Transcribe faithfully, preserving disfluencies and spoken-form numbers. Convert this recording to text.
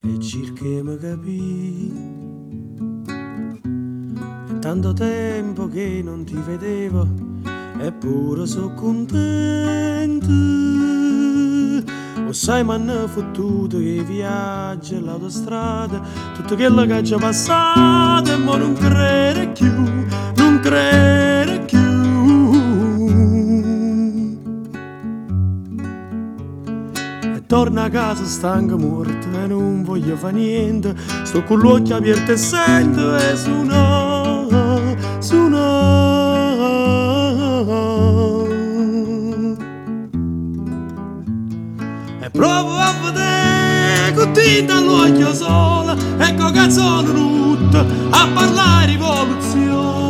e cerchiamo capì. È tanto tempo che non ti vedevo, eppure sono contento. O sai, mi hanno fottuto che i viaggi, l'autostrada, tutto quello che ci è passato, e mo non credo più, non credo più. E torno a casa stanco morto e non voglio fare niente, sto con l'occhio aperto e sento e suona, suona. E provo a vedere con tinta all'occhio solo, ecco canzone tutta a parlare rivoluzione.